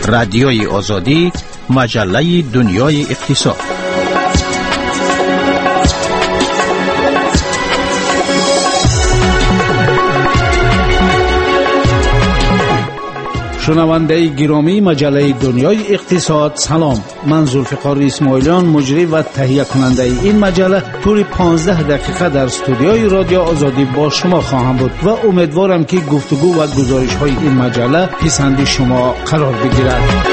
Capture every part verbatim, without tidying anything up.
رادیوی آزادی، مجله دنیای اقتصاد. شنونده گرامی مجله دنیای اقتصاد، سلام. من ذوالفقار اسماعیلیان، مجری و تهیه کننده این مجله، طول پانزده دقیقه در استودیوی رادیو آزادی با شما خواهم بود و امیدوارم که گفتگو و گزارش های این مجله پسند شما قرار بگیرد.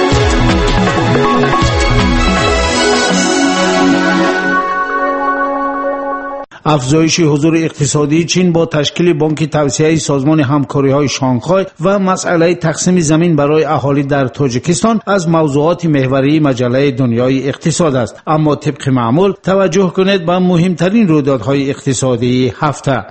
افزایش حضور اقتصادی چین با تشکیل بانک توسعه سازمان همکاری‌های شانگهای و مسئله تقسیم زمین برای اهالی در تاجیکستان از موضوعات محوری مجله دنیای اقتصاد است. اما طبق معمول توجه کنید به مهمترین رویدادهای اقتصادی هفته.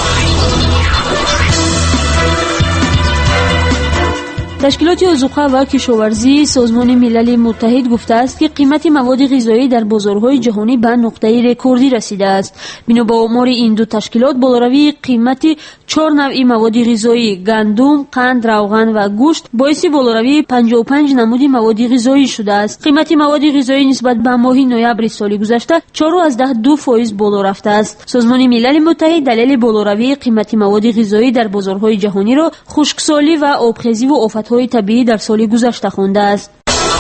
تشکیلات عضوقه و کشاورزی سازمان ملل متحد گفته است که قیمت مواد غذایی در بازارهای جهانی به نقطه رکوردی رسیده است. بنا به آمار این دو تشکیلات، بالاروی قیمت چهار نوع مواد غذایی گندم، قند، روغن و گوشت باعث بالاروی پنجاه و پنج نمود مواد غذایی شده است. قیمت مواد غذایی نسبت به ماه نوامبر سال گذشته چهار ازده دو فیصد بالا رفته است. سازمان ملل متحد دلیل بالاروی قیمت مواد غذایی در بازارهای جهانی را خشکسالی و آبخیزی و آفت‌های های طبیعی در سال گذشته خوانده است.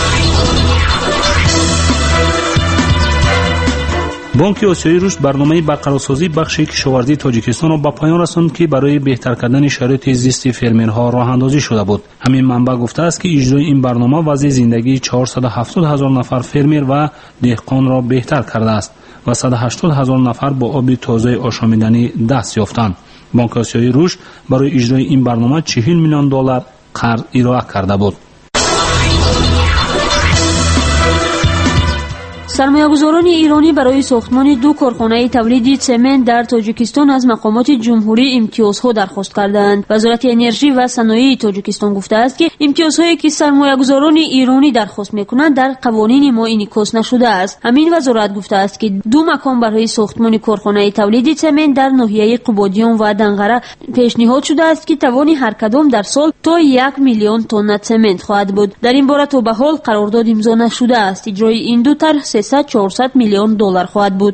بانک آسیایی روس برنامه برقرارسازی بخش کشاورزی تاجیکستان را به پایان رساند که برای بهتر کردن شرایط زیست فرمرها راه اندازی شده بود. همین منبع گفته است که اجرای این برنامه وضع زندگی چهارصد و هفتاد هزار نفر فرمر و دهقان را بهتر کرده است و صد و هشتاد هزار نفر با آب تازه آشامیدنی دست یافتند. بانک آسیایی روس برای اجرای این برنامه چهل میلیون دلار قرض ارائه کرده بود. سرمایه‌گذاران ایرانی برای ساختمان دو کارخانه تولید سمنت در تاجیکستان از مقامات جمهوری امتیازها درخواست کردند. وزارت انرژی و صنایع تاجیکستان گفته است که امتیازهایی که سرمایه‌گذاران ایرانی درخواست می‌کنند در قوانین ما انعکاس نشده است. همین وزارت گفته است که دو مقام برای ساختمان کارخانه تولید سمنت در ناحیه قبادیان و دنغره پیشنهاد شده است که توان هر کدام در سال تا یک میلیون تن سمنت خواهد بود. در این باره تا به حال قرارداد امضا نشده است. اجرای این دو طرح سیصد تا چهارصد میلیون دلار خواهد بود.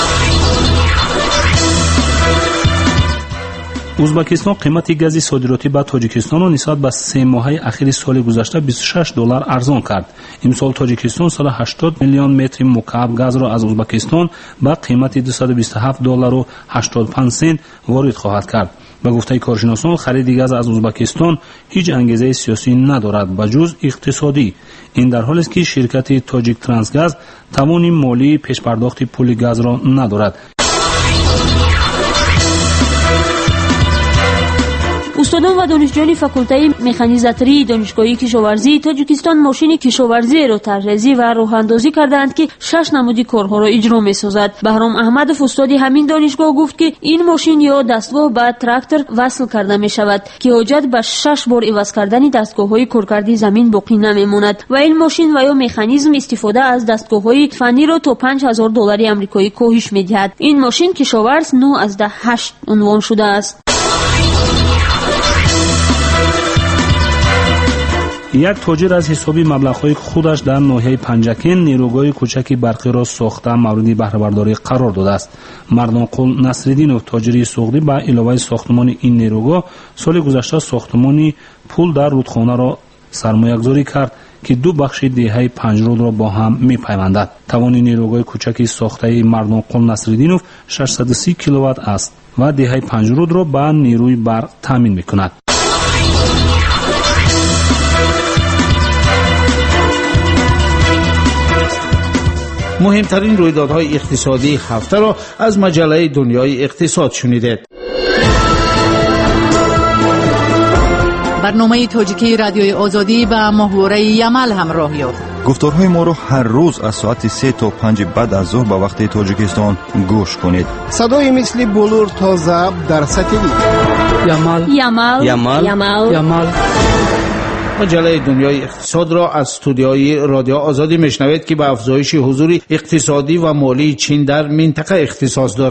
ازبکستان قیمت گاز صادراتی به تاجیکستان را نسبت به سه ماهه اخیر سال گذشته بیست و شش دلار ارزان کرد. امسال تاجیکستان صد و هشتاد میلیون متر مکعب گاز را از ازبکستان به قیمت دویست و بیست و هفت دلار و هشتاد و پنج سنت وارد خواهد کرد. به گفته کارشناسان، خرید گاز از ازبکستان هیچ انگیزه سیاسی ندارد به جز اقتصادی. این در حالی است که شرکت تاجیک ترانسگاز توان مالی پیش پرداخت پول گاز را ندارد. استادان و دانشجویان فاکولته مکانیزاتوری دانشگاه کشاورزی تاجیکستان ماشین کشاورزی را طرح‌ریزی و راه‌اندازی کردند که شش نمودی کارها را اجرا می‌سازد. بهرام احمدов استاد همین دانشگاه گفت که این ماشین یا دستگاه به تراکتور وصل کرده می‌شود که حاجت به شش بار عوض کردن دستگاه‌های کارکردی زمین باقی نمی‌ماند و این ماشین و یا مکانیزم استفاده از دستگاه‌های فنی را تا پنج هزار دلار آمریکایی کاهش می‌دهد. این ماشین کشاورز نه از ده هشت عنوان شده است. یک تاجر از حسابی مبلغ‌های خودش در ناحیه پنجکن نیروگاه کوچکی برقی را ساخته مورد بهره برداری قرار داده است. مردانقل نصرالدینov تاجری سوغدی به علاوه ساختمان این نیروگاه سال گذشته ساختمان پول در رودخانه را سرمایه‌گذاری کرد که دو بخش دهه پنج رود را با هم می‌پیوندد. توان نیروگاه کوچکی ساخته مردانقل نصرالدینov ششصد و سی کیلووات است و دهه پنج رود را به نیروی برق تامین می‌کند. مهمترین رویدادهای اقتصادی هفته را از مجله دنیای اقتصاد شنیدید. برنامه تاجیکی رادیوی آزادی با محور یمل همراه یافت. گفتارهای ما را هر روز از ساعت سه تا پنج بعد از ظهر به وقت تاجیکستان گوش کنید. صدای مثل بلور تا ضبط در ستیلی. یمل یمل یمل یمل یمل مجله دنیای اقتصاد را از استودیوی رادیو آزادی میشنوید که به افزایش حضور اقتصادی و مالی چین در منطقه اختصاص دارد.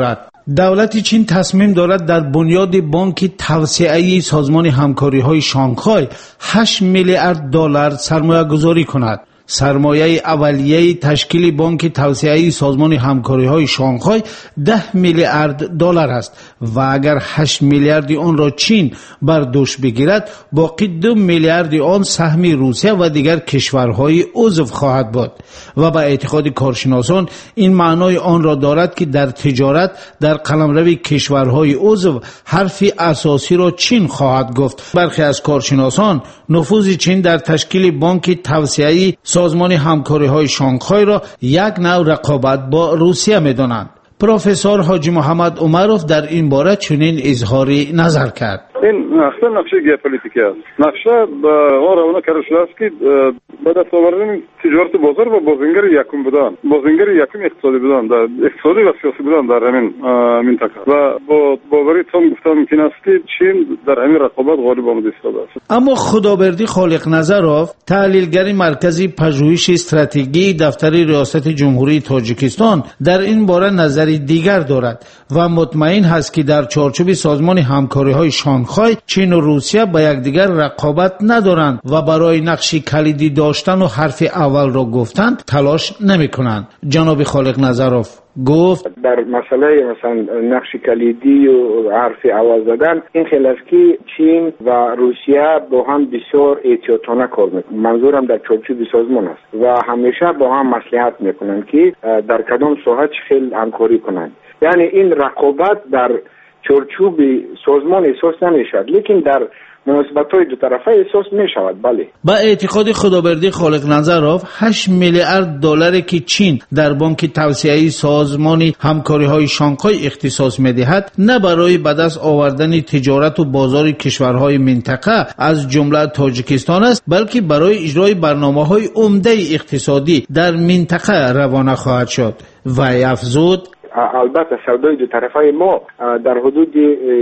دولت چین تصمیم دارد در بنیاد بانک توسعه سازمان همکاری‌های شانگهای هشت میلیارد دلار سرمایه گذاری کند. سرمایه اولیه تشکیل بانک توسعه سازمان همکاری‌های شانگهای ده میلیارد دلار است و اگر هشت میلیارد آن را چین بر دوش بگیرد، باقی دو میلیارد آن سهم روسیه و دیگر کشورهای عضو خواهد بود و به اعتقاد کارشناسان این معنای آن را دارد که در تجارت در قلمرو کشورهای عضو حرف اساسی را چین خواهد گفت. برخی از کارشناسان نفوذ چین در تشکیل بانک توسعه سازمان همکاری‌های شانگهای را یک نوع رقابت با روسیه می‌دانند. پروفسور حاجی محمد عمروف در این باره چنین اظهار نظر کرد. این نقشه نقشه گیوپولیتیکی است. نقشه آن روانه کرده شده است که به دست آوردن تجارت بازار و بازنگر یکم بودن، بازنگر یکم اقتصادی بودن، در اقتصادی و سیاسی بودن در همین منطقه و با باوری تام گفتم ممکن است که چین در همین رقابت غالب آمده ایستاده است. اما خدابردی خالق نظروف، تحلیلگر مرکزی پژوهش استراتژی دفتر ریاست جمهوری تاجیکستان، در این باره نظری دیگر دارد و مطمئن هست که در چارچوب سازمان همکاری‌های شانگهای چین و روسیه با یکدیگر رقابت ندارند و برای نقشی کلیدی داشتن و حرف اول را گفتن تلاش نمی‌کنند. جناب خالق نظروف گفت در مسئله مثلا نقش کلیدی و حرف اول زدن این خیلی است که چین و روسیه با هم بسیار احتیاطانه کار میکنن. منظورم در چارچوب سازمان است و همیشه با هم مصلحت میکنن که در کدام ساحه خیلی همکاری کنند. یعنی این رقابت در چارچوب سازمان احساس نمیشد، لیکن در مناسبت‌های دو طرفه احساس می‌شود. بله. با اعتقاد خدابردی خالق نظروف، هشت میلیارد دلاری که چین در بانک توسعه سازمان همکاری‌های شانگهای اختصاص می‌دهد، نه برای به دست آوردن تجارت و بازار کشورهای منطقه از جمله تاجیکستان است، بلکه برای اجرای برنامه‌های عمده اقتصادی در منطقه روانه خواهد شد. و افزود البته سودای دو طرفه ما در حدود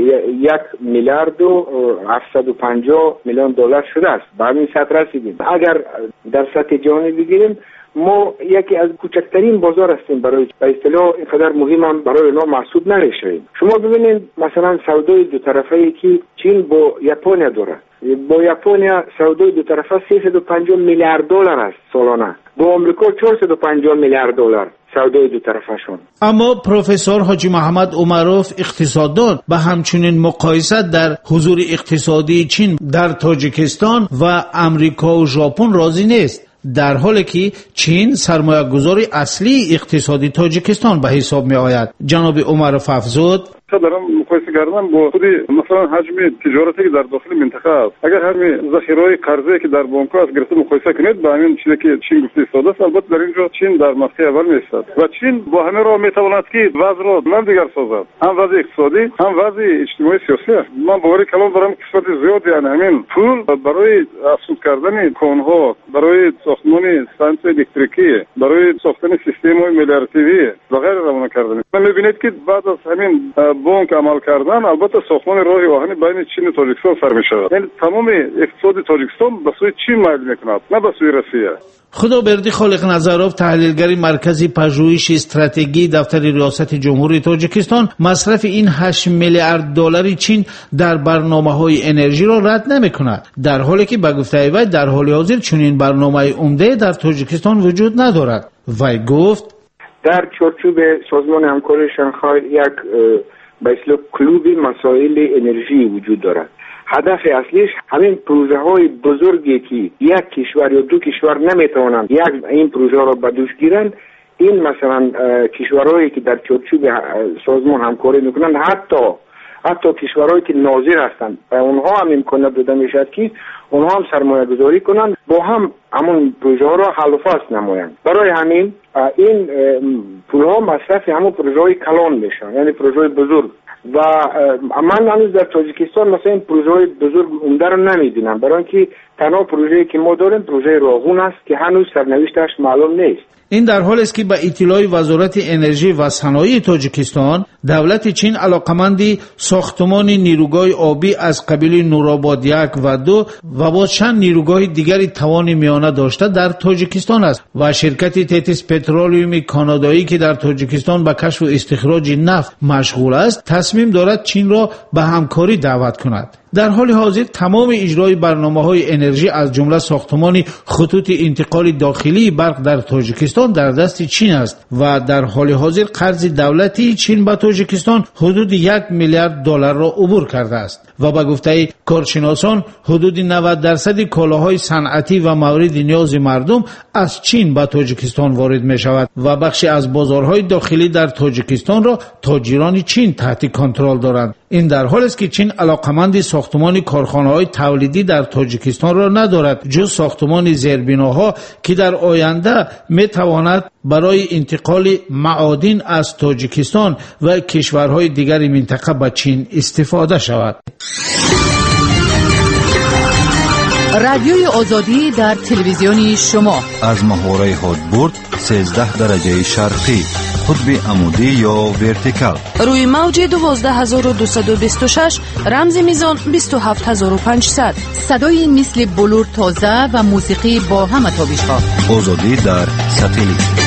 یک میلیارد و هفتصد و پنجاه میلیون دلار شده است. به همین سطح رسیدیم. اگر در سطح جهانی بگیریم ما یکی از کوچکترین بازار هستیم، برای به اصطلاح اینقدر مهم هم برای ما محسوب نمیشیم. شما ببینید مثلا سودای دو طرفه که چین با ژاپن داره، با ژاپن سودای دو طرفه سیصد و پنجاه میلیارد دلار است سالانه، با آمریکا چهارصد و پنجاه میلیارد دلار سودای دو طرفشون. اما پروفسور حاجی محمد عمروف اقتصاددان به همچنین مقایسه در حضور اقتصادی چین در تاجیکستان و امریکا و ژاپن راضی نیست، در حالی که چین سرمایه گذاری اصلی اقتصادی تاجیکستان به حساب می آید. جناب عمروف افزود دارم مقایسه کردم با خود مثلا حجم تجارتی که در داخل منطقه است. اگر همین ذخیره قرضه که در بانک است گرفته مقایسه کنید با همین چیزی که چین گفته ایستاده است، البته در اینجا چین در مسیر اول میایستد و چین با همه راه میتواند که وضع را من دیگر سازد، هم وضع اقتصادی هم وضع اجتماعی سیاسی. من باوری کلام دارم که قسمت زیاد یعنی همین پول برای افزود کردن کانها، برای ساختمان استانسیون الکتریکی، برای ساختن سیستم‌های ملیارتیوی و غیره روانه کردن. من میبینید که بعد از همین بانک عمل کردن البته ساختمان راه آهنی بین چین و تاجیکستان سر می شود. یعنی تمام اقتصاد تاجیکستان به سوی چین میل میکند، نه به سوی روسیه. خدابردی خالق نظروف، تحلیلگر مرکزی پژوهش استراتژی دفتر ریاست جمهوری تاجیکستان، مصرف این هشت میلیارد دلاری چین در برنامه‌های انرژی را رد نمی‌کند، در حالی که به گفته وی در حال حاضر چنین برنامه عمده در تاجیکستان وجود ندارد. وی گفت در چارچوب سازمان همکاری شانگهای یک به اصطلاح کلوب مسائل انرژی وجود دارد. هدف اصلیش همین پروژه های بزرگی که یک کشور یا دو کشور نمیتوانند یک این پروژه را به دوش گیرند، این مثلا کشورهایی که در چارچوب سازمان همکاری میکنند، حتی حتی کشورهایی که ناظر هستند، به اونها هم امکانات داده میشد که اونها هم سرمایه گذاری کنند، با هم همون پروژه ها را حل و فصل نمایند. برای همین این پول ها مصرف همون پروژه های کلان میشن، یعنی پروژه های بزرگ. و من هنوز در تاجیکستان مثلا این پروژه های بزرگ عمده رو نمیدونم، برای اینکه تنها پروژه‌ای که ما داریم پروژه راغون است که هنوز سرنوشتش معلوم نیست. این در حالی است که به اطلاع وزارت انرژی و صنایع تاجیکستان، دولت چین علاقمند ساختمان نیروگاه آبی از قبیل نورآباد یک و دو و با چند نیروگاه دیگری توان میانه داشته در تاجیکستان است و شرکت تتیس پترولیوم کانادایی که در تاجیکستان به کشف و استخراج نفت مشغول است، تصمیم دارد چین را به همکاری دعوت کند. در حال حاضر تمام اجرای برنامه‌های انرژی از جمله ساختمان خطوط انتقال داخلی برق در تاجیکستان در دست چین است و در حال حاضر قرض دولتی چین به تاجیکستان حدود یک میلیارد دلار را عبور کرده است و به گفته کارشناسان حدود نود درصد کالاهای صنعتی و مورد نیاز مردم از چین به تاجیکستان وارد می شود و بخشی از بازارهای داخلی در تاجیکستان را تاجران چین تحت کنترل دارند. این در حالی است که چین علاقمند ساختمان کارخانه‌های تولیدی در تاجیکستان را ندارد جز ساختمان زیربناها که در آینده می تواند برای انتقال معادن از تاجیکستان و کشورهای دیگر منطقه به چین استفاده شود. رادیوی آزادی در تلویزیون شما از محوره هادبورد سیزده درجه شرقی، قطب عمودی یا ورتیکال، روی موج دوازده هزار و دویست و بیست و شش، رمز میزان بیست و هفت هزار و پانصد. صدای مثل بلور تازه و موسیقی با همه تابش‌ها. آزادی در ساتلیت.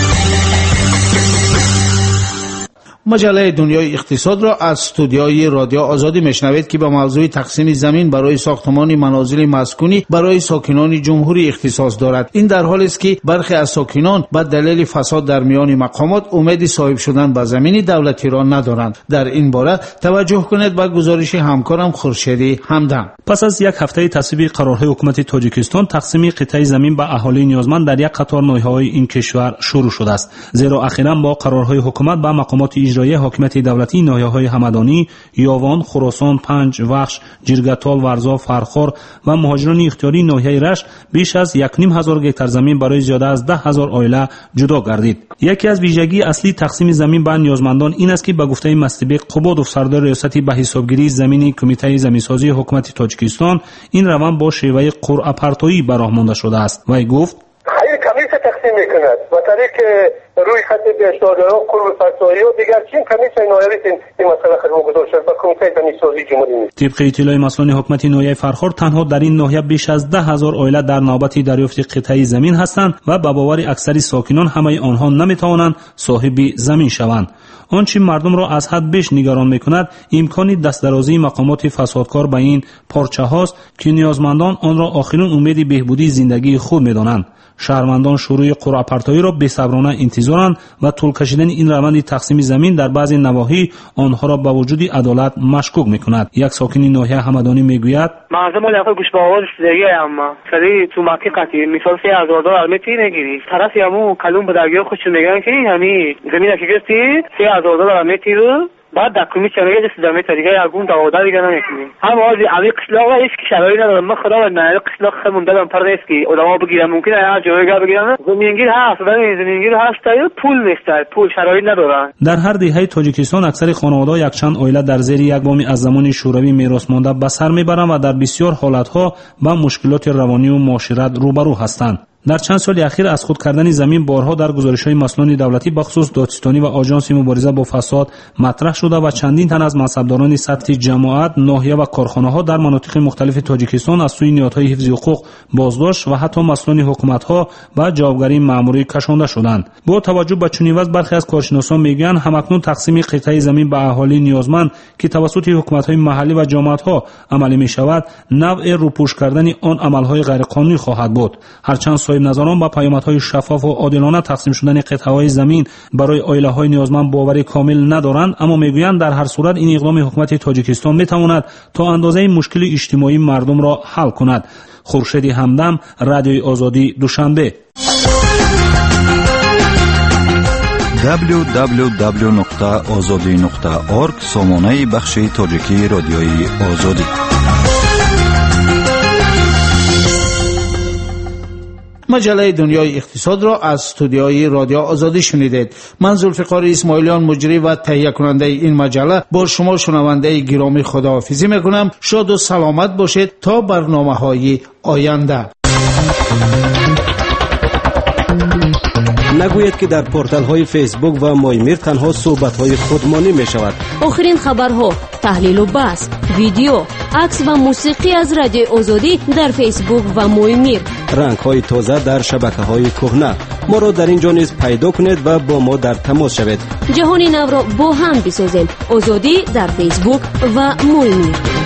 مجله دنیای اقتصاد را از استودیوی رادیو آزادی میشنوید که به موضوع تقسیم زمین برای ساختمان منازل مسکونی برای ساکنان جمهوری اختصاص دارد. این در حالی است که برخی از ساکنان به دلیل فساد در میان مقامات امید صاحب شدن به زمین دولتی را ندارند. در این باره توجه کنید به گزارش همکارم خورشیدی همدم. پس از یک هفته تصویب قرارهای حکومت تاجیکستان، تقسیم قطعه زمین به اهالی نیازمند در یک قطار ناحیه‌های این کشور شروع شده است، زیرا اخیراً با قرارهای حکومت به مقامات اجرایی حاکمیت دولتی ناحیه‌های همدانی، یاوان، خراسان، پنج، وخش، جرگتال، ورزا، فرخار و مهاجران اختیاری ناحیه رشت بیش از یک و نیم هزار گکتار زمین برای زیاده از ده هزار عائله جدا گردید. یکی از ویژگی اصلی تقسیم زمین به نیازمندان این است که به گفته مصطفی قبادوف، سردار ریاستی به حسابگیری زمینی کمیته زمینسازی حکومت تاجیکستان، این روند با شیوه قرعه پرتایی براه مانده شده است. وی گفت خیلی کمیسه تقسیم میکند و طریق روی خط بیشتر و قرعه پرتایی و دیگر چین کمیسه نایبی این مسئله خدمت گذار شد و کمیته زمینسازی جمهوری نیست. طبق اطلاع مسئولان حکومت ناحیه فرخار، تنها در این ناحیه بیش از ده هزار عائله در نوبت دریافت قطعه زمین هستند و به باور اکثر ساکنان همه آنها نمیتوانند صاحب زمین شوند. آنچه مردم را از حد بیش نگران میکند امکان دستدرازی مقامات فسادکار به این پارچه هاست که نیازمندان آن را آخرین امید بهبودی زندگی خود میدانند. شهروندان شروع قرعه پرتایی را بی‌صبرانه انتظارند و طول کشیدن این روند تقسیم زمین در بعضی نواحی آنها را به وجود عدالت مشکوک میکند. یک ساکن ناحیه همدانی میگوید مردم علاقه گوش به آواز رسیدگی اما سری تو حقیقتی مثال سه هزار دلار میتی نگیری طرف همون کلون به درگیر خودشون میگن که همین زمین که گرفتی سه هزار دلار میتی رو بعد در کمیسیون چنگه جس زمین دیگه یکون دعوت دیگه نمیکنیم. هم از علی قشلاق است که شرایطی ندارم. من خدا نه قشلاق خمون دادم پرده است که آدما بگیرم ممکنه هر جایی بگیرم. زمینگیر هست ولی زمینگیر هست تا پول نیست، پول شرایط ندارن. در هر دهه تاجیکستان اکثر خانواده‌ها یک چند عائله در زیر یک بام از زمان شوروی میراث مانده به سر میبرند و در بسیار حالتها با مشکلات روانی و معاشرت روبرو هستند. در چند سال اخیر از خود کردن زمین بارها در گزارش‌های مسئولان دولتی بخصوص دادستانی و آژانس مبارزه با فساد مطرح شده و چندین تن از منصبداران سطح جماعت، ناحیه و کارخانه‌ها در مناطق مختلف تاجیکستان از سوی نهادهای حفظ حقوق بازداشت و حتی مسئولان حکومت‌ها به جوابگری مأموری کشانده شدند. با توجه به چنین وضع برخی از کارشناسان میگویند همکنون تقسیم قطعه زمین به اهالی نیازمند که توسط حکومت‌های محلی و جماعت‌ها عملی می‌شود، نوع روپوش کردن آن عمل‌های غیرقانونی خواهد بود. هرچند نظران با پیامدهای شفاف و عادلانه تقسیم شدن قطعه‌های زمین برای عائله‌های نیازمند باوری کامل ندارند، اما میگویند در هر صورت این اقدام حکومت تاجیکستان میتواند تا اندازه مشکل اجتماعی مردم را حل کند. خورشیدی همدم، رادیوی آزادی، دوشنبه. دبلیو دبلیو دبلیو نقطه آزادی نقطه اورگ سامانه بخش تاجیکی رادیوی آزادی. مجله دنیای اقتصاد را از استودیوی رادیو آزادی شنیدید. من ذوالفقار اسماعیلیان مجری و تهیه کننده این مجله با شما شنونده گرامی خداحافظی میکنم. شاد و سلامت باشید تا برنامه‌های آینده. نگویید که در پورتال های فیسبوک و مایمیر تنها صحبت های خودمانی می شود. آخرین خبرها، تحلیل و بحث، ویدیو، عکس و موسیقی از رادیو آزادی در فیسبوک و مایمیر. رنگ های تازه در شبکه های کهنه. ما را در اینجا نیز پیدا کنید و با ما در تماس شوید. جهان نو را با هم بسازیم. آزادی در فیسبوک و مایمیر.